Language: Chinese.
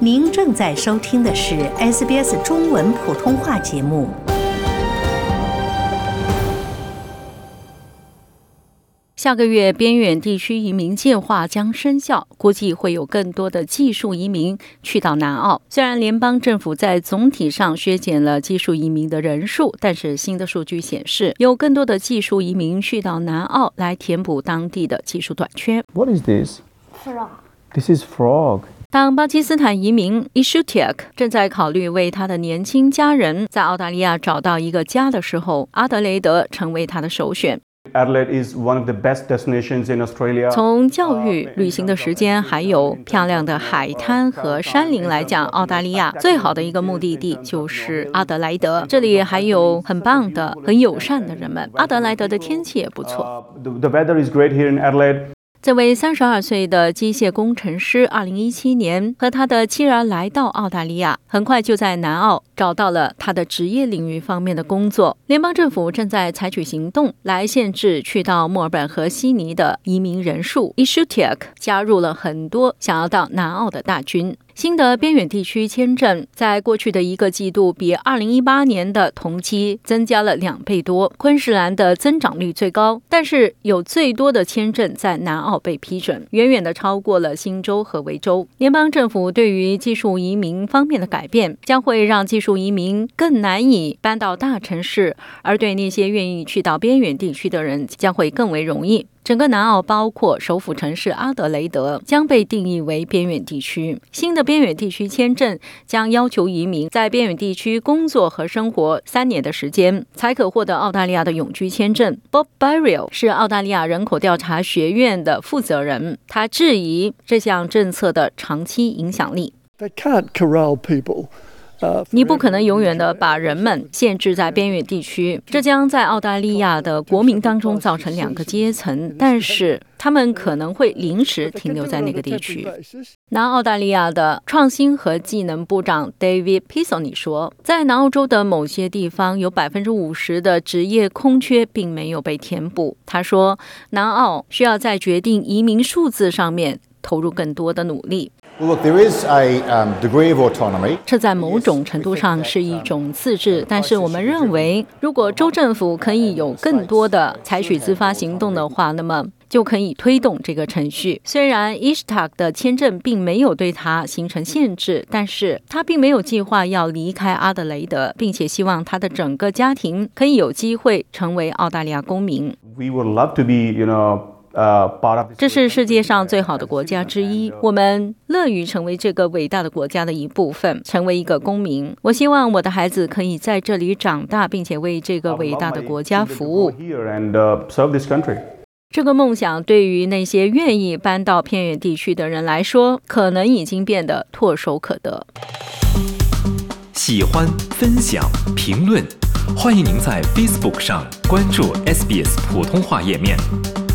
您正在收听的是 SBS 中文普通话节目。 下个月边远地区移民计划将生效，估计会有更多的技术移民去到南澳。虽然联邦政府在总体上削减了技术移民的人数，但是新的数据显示，有更多的技术移民去到南澳来填补当地的技术短缺。 What is this? Frog. This is frog. 当巴基斯坦移民 Ishutiak 正在考虑为他的年轻家人在澳大利亚找到一个家的时候，阿德雷德成为他的首选。 Adelaide is one of the best destinations in Australia. 从教育、旅行的时间，还有漂亮的海滩和山林来讲，澳大利亚最好的一个目的地就是阿德莱德。这里还有很棒的、很友善的人们。阿德莱德的天气也不错。 The weather is great here in Adelaide. 这位32岁的机械工程师2017年和他的妻儿来到澳大利亚，很快就在南澳找到了他的职业领域方面的工作。联邦政府正在采取行动来限制去到墨尔本和悉尼的移民人数。 Ishutiak 加入了很多想要到南澳的大军。新的边远地区签证在过去的一个季度比2018年的同期增加了2倍多，昆士兰的增长率最高，但是有最多的签证在南澳被批准，远远的超过了新州和维州。联邦政府对于技术移民方面的改变，将会让技术移民更难以搬到大城市，而对那些愿意去到边远地区的人将会更为容易。整个南澳包括首府城市阿德雷德将被定义为边远地区。新的边远地区签证将要求移民在边远地区工作和生活3年的时间，才可获得澳大利亚的永居签证。 Bob Barriel 是澳大利亚人口调查学院的负责人，他质疑这项政策的长期影响力。 They can't corral people. 你不可能永远的把人们限制在边远地区，这将在澳大利亚的国民当中造成2个阶层，但是他们可能会临时停留在那个地区。南澳大利亚的创新和技能部长 David Pisoni 说，在南澳洲的某些地方有 50% 的职业空缺并没有被填补。他说，南澳需要在决定移民数字上面投入更多的努力。 Well, look, there is a degree of autonomy. 这在某种程度上是一种自治，但是我们认为，如果州政府可以有更多的采取自发行动的话，那么就可以推动这个程序。虽然 Ishtak 的签证并没有对他形成限制，但是他并没有计划要离开阿德雷德，并且希望他的整个家庭可以有机会成为澳大利亚公民。 We would love to be, 这是世界上最好的国家之一，我们乐于成为这个伟大的国家的一部分，成为一个公民。我希望我的孩子可以在这里长大，并且为这个伟大的国家服务。这个梦想对于那些愿意搬到偏远地区的人来说，可能已经变得唾手可得。 喜欢、分享、评论，欢迎您在 Facebook 上关注 SBS 普通话页面。